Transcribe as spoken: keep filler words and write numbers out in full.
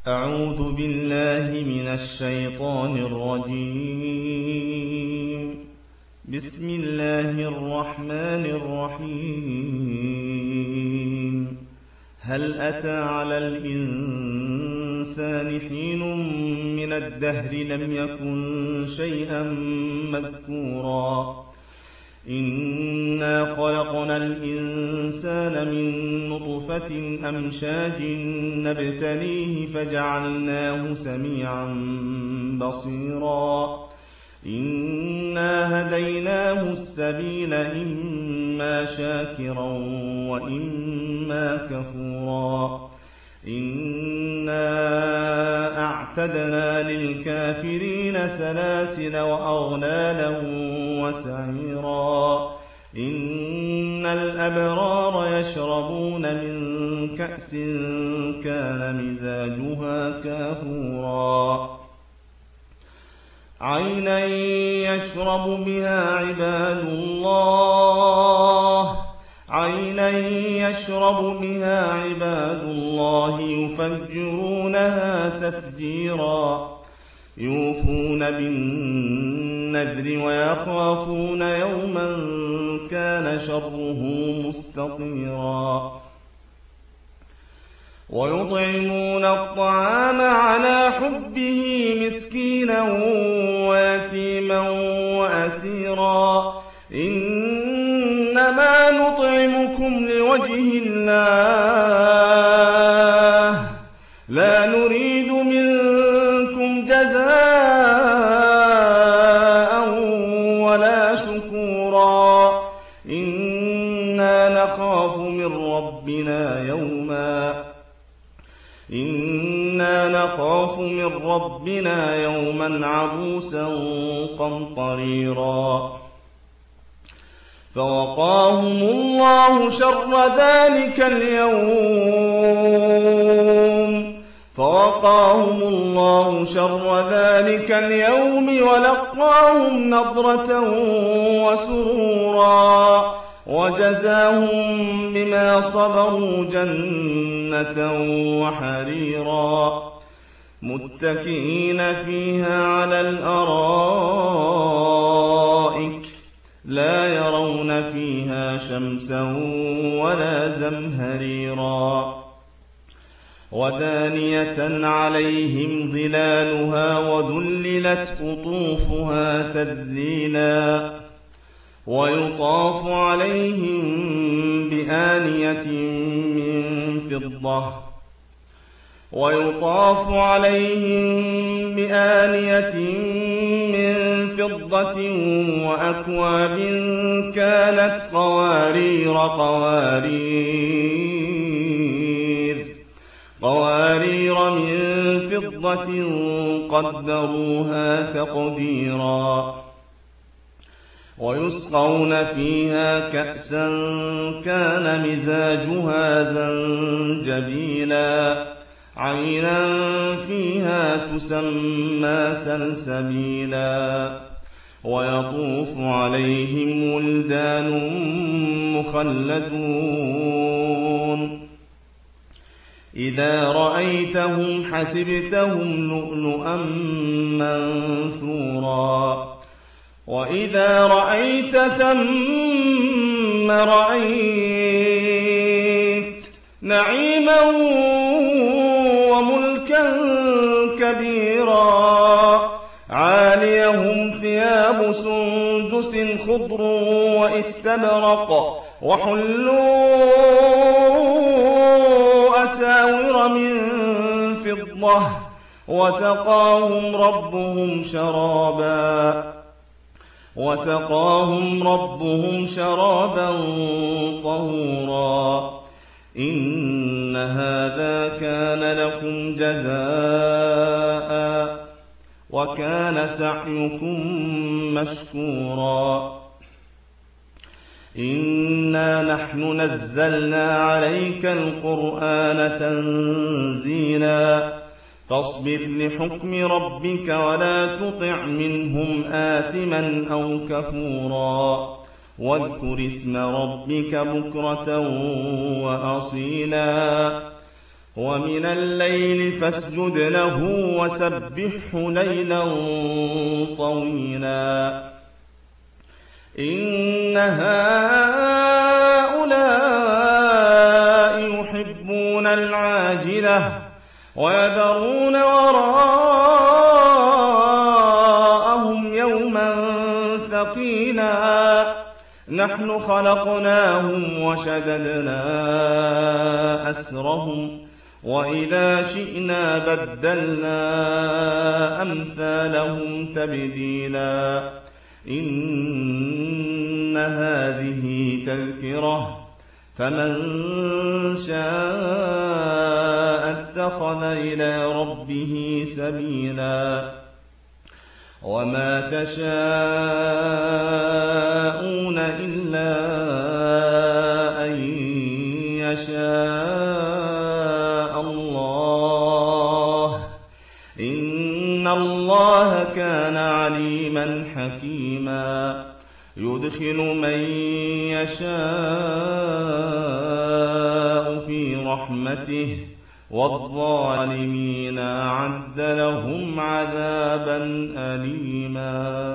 أعوذ بالله من الشيطان الرجيم. بسم الله الرحمن الرحيم. هل أتى على الإنسان حين من الدهر لم يكن شيئا مذكورا إنا خلقنا الإنسان من نطفة أمشاج نبتليه فجعلناه سميعا بصيرا إنا هديناه السبيل إما شاكرا وإما كفورا إنا أعتدنا للكافرين سلاسل وأغلالا وسعيرا إن الأبرار يشربون من كأس كان مزاجها كافورا عينا يشرب بها عباد الله عينا يشرب بها عباد الله يفجرونها تفجيرا يوفون بالنذر ويخافون يوما كان شره مستطيرا ويطعمون الطعام على حبه مسكينا ويتيما وأسيرا إنما نطعمكم لوجه الله لا نريد منكم جزاء ولا شكورا إنا نخاف من ربنا يوما إنا نخاف من ربنا يوما عبوسا قمطريرا فوقاهم الله شر ذلك اليوم فوقاهم الله شر ذلك اليوم ولقاهم نضرة وسرورا وجزاهم بما صبروا جنة وحريرا متكئين فيها على الأرائك لا يرون فيها شمسا ولا زمهريرا ودانية عليهم ظلالها وذللت قطوفها تذليلا ويطاف عليهم بآنية من فضة ويطاف عليهم بآنية من فضة وأكواب كانت قوارير قوارير قوارير من فضة قدروها تقديرا ويسقون فيها كأسا كان مزاجها زنجبيلا عينا فيها تسمى سلسبيلا ويطوف عليهم ولدان مخلدون إذا رأيتهم حسبتهم لؤلؤا منثورا وإذا رأيت ثم رأيت نعيما وملكا كبيرا عاليهم ثياب سندس خضر واستبرق وحلوا أساور من فضة وسقاهم ربهم شرابا وسقاهم ربهم شرابا طهورا إن هذا كان لكم جزاء وكان سعيكم مشكورا إنا نحن نزلنا عليك القرآن تنزيلا فاصبر لحكم ربك ولا تطع منهم آثما أو كفورا واذكر اسم ربك بكرة وأصيلا ومن الليل فاسجد له وسبحه ليلا طويلا إن هؤلاء يحبون العاجلة ويذرون وراءهم يوما ثقيلا نحن خلقناهم وشددنا أسرهم وإذا شئنا بدلنا أمثالهم تبديلا إن هذه تذكرة فمن شاء اتخذ إلى ربه سبيلا وما تشاءون إلا أن يشاء الله إن الله كان عليما حكيما يدخل من يشاء في رحمته والظالمين أعد لهم عذابا أليما